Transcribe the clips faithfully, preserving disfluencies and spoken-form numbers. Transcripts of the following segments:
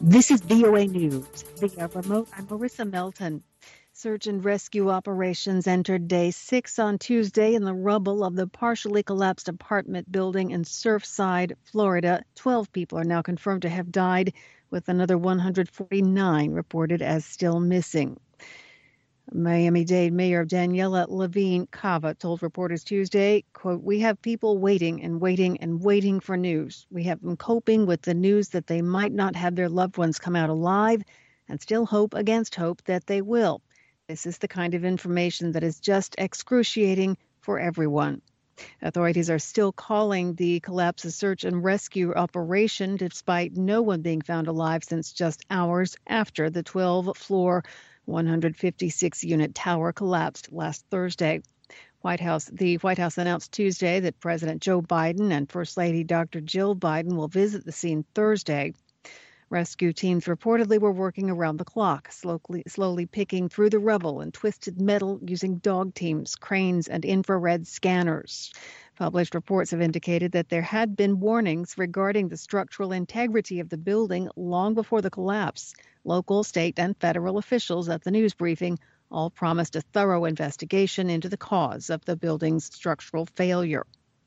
This is V O A News. Via remote, I'm Marissa Melton. Search and rescue operations entered day six on Tuesday in the rubble of the partially collapsed apartment building in Surfside, Florida. Twelve people are now confirmed to have died, with another one hundred forty-nine reported as still missing. Miami-Dade Mayor Daniela Levine Cava told reporters Tuesday, quote, "We have people waiting and waiting and waiting for news. We have them coping with the news that they might not have their loved ones come out alive and still hope against hope that they will. This is the kind of information that is just excruciating for everyone." Authorities are still calling the collapse a search and rescue operation, despite no one being found alive since just hours after the twelve-floor one hundred fifty-six unit tower collapsed last Thursday. White House, the White House announced Tuesday that President Joe Biden and First Lady Doctor Jill Biden will visit the scene Thursday. Rescue teams reportedly were working around the clock, slowly, slowly picking through the rubble and twisted metal using dog teams, cranes, and infrared scanners. Published reports have indicated that there had been warnings regarding the structural integrity of the building long before the collapse. Local, state, and federal officials at the news briefing all promised a thorough investigation into the cause of the building's structural failure.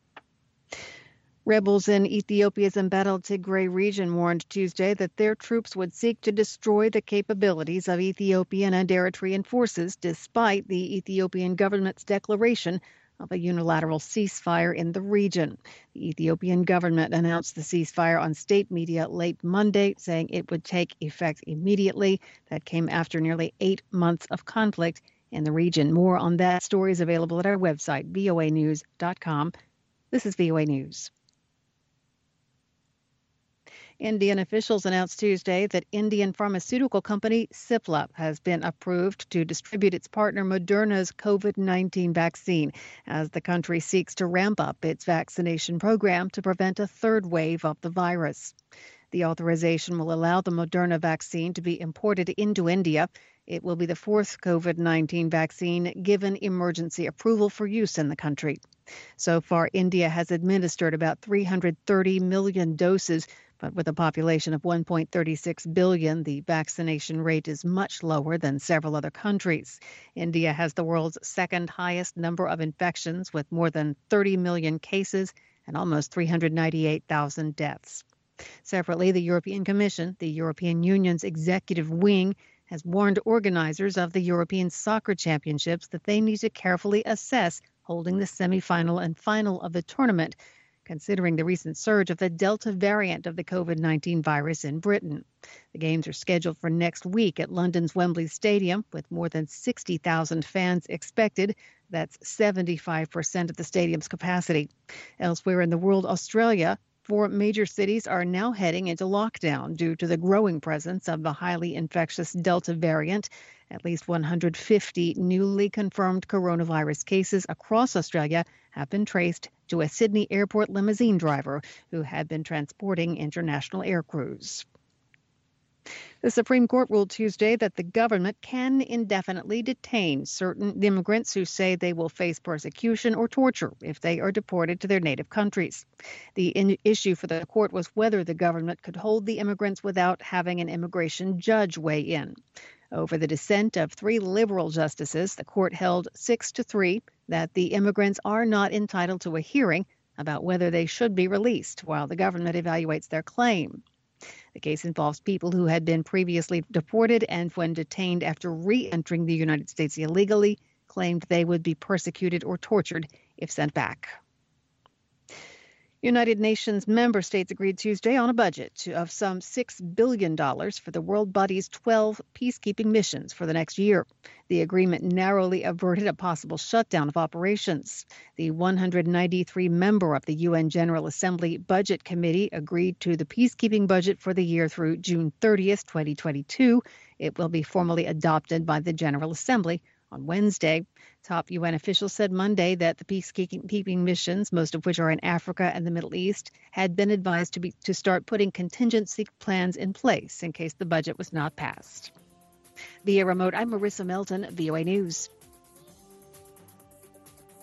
Rebels in Ethiopia's embattled Tigray region warned Tuesday that their troops would seek to destroy the capabilities of Ethiopian and Eritrean forces, despite the Ethiopian government's declaration of a unilateral ceasefire in the region. The Ethiopian government announced the ceasefire on state media late Monday, saying it would take effect immediately. That came after nearly eight months of conflict in the region. More on that story is available at our website, V O A news dot com. This is V O A News. Indian officials announced Tuesday that Indian pharmaceutical company Cipla has been approved to distribute its partner Moderna's COVID nineteen vaccine as the country seeks to ramp up its vaccination program to prevent a third wave of the virus. The authorization will allow the Moderna vaccine to be imported into India. It will be the fourth COVID nineteen vaccine given emergency approval for use in the country. So far, India has administered about three hundred thirty million doses, but with a population of one point three six billion, the vaccination rate is much lower than several other countries. India has the world's second highest number of infections, with more than thirty million cases and almost three hundred ninety-eight thousand deaths. Separately, the European Commission, the European Union's executive wing, has warned organizers of the European Soccer Championships that they need to carefully assess holding the semifinal and final of the tournament, considering the recent surge of the Delta variant of the COVID nineteen virus in Britain. The games are scheduled for next week at London's Wembley Stadium, with more than sixty thousand fans expected. That's seventy-five percent of the stadium's capacity. Elsewhere in the world, Australia, four major cities are now heading into lockdown due to the growing presence of the highly infectious Delta variant. At least one hundred fifty newly confirmed coronavirus cases across Australia have been traced to a Sydney airport limousine driver who had been transporting international air crews. The Supreme Court ruled Tuesday that the government can indefinitely detain certain immigrants who say they will face persecution or torture if they are deported to their native countries. The in- issue for the court was whether the government could hold the immigrants without having an immigration judge weigh in. Over the dissent of three liberal justices, the court held six to three that the immigrants are not entitled to a hearing about whether they should be released while the government evaluates their claim. The case involves people who had been previously deported and, when detained after re-entering the United States illegally, claimed they would be persecuted or tortured if sent back. United Nations member states agreed Tuesday on a budget of some six billion dollars for the world body's twelve peacekeeping missions for the next year. The agreement narrowly averted a possible shutdown of operations. The one hundred ninety-three member of the U N General Assembly Budget Committee agreed to the peacekeeping budget for the year through June thirtieth, twenty twenty-two. It will be formally adopted by the General Assembly on Wednesday. Top U N officials said Monday that the peacekeeping missions, most of which are in Africa and the Middle East, had been advised to be to start putting contingency plans in place in case the budget was not passed. Via remote, I'm Marissa Melton, V O A News.